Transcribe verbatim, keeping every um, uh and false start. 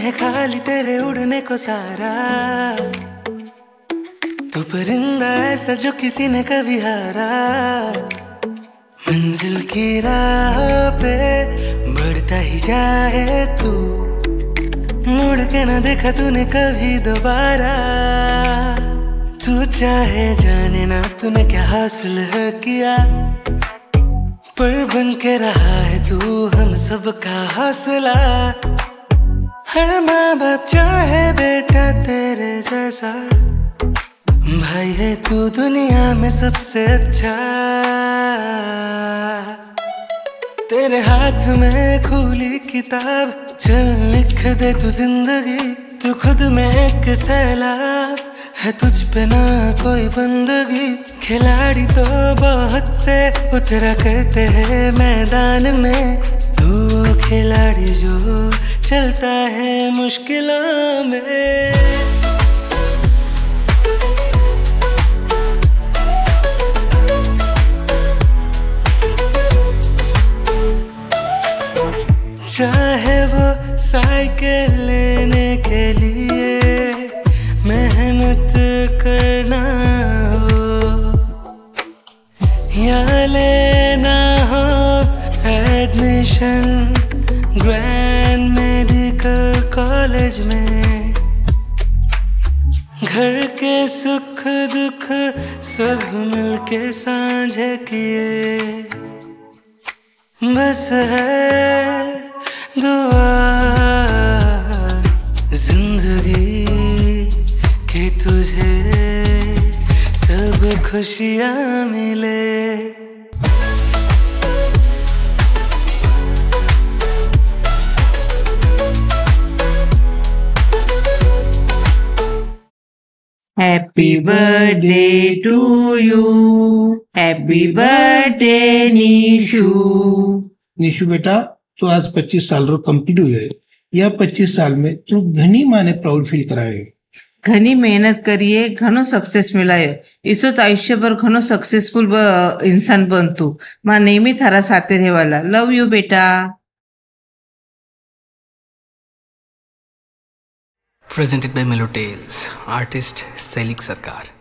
है खाली तेरे उड़ने को सारा। तू परिंदा ऐसा जो किसी ने कभी हारा। मंजिल की राह पे बढ़ता ही जाए तू, मुड़ के ना देखा तूने कभी दोबारा। तू चाहे जाने ना तूने क्या हासिल है किया, पर बन के रहा है तू हम सबका हौसला। हर माँ बाप चाहे बेटा तेरे जैसा, भाई है तू दुनिया में सबसे अच्छा। तेरे हाथ में खुली किताब, चल लिख दे तू जिंदगी। तू खुद में एक सैलाब है, तुझ पे ना कोई बंदगी। खिलाड़ी तो बहुत से उतरा करते हैं मैदान में, तू वो खिलाड़ी जो चलता है मुश्किलों में। चाहे वो साइकिल लेने के लिए मेहनत करना हो, या लेना हो एडमिशन ग्रैंड मेडिकल कॉलेज में। घर के सुख दुख सब मिलके साझे किए, बस है दुआ जिंदगी कि तुझे सब खुशियाँ मिले। Happy birthday to you, happy birthday Nishu. Nishu बेटा, तू आज पच्चीस साल रो कंप्लीट हुई है। या पच्चीस साल में तू घनी माने प्राउड फील कराए। घनी मेहनत करिए, घनो सक्सेस मिलायो। इसोच आयुष्यभर घनो सक्सेसफुल इंसान बन तू। मां नेहमी थारा साथे रहेवाला। लव यू बेटा। Presented by Melotales, artist Sailik Sarkar.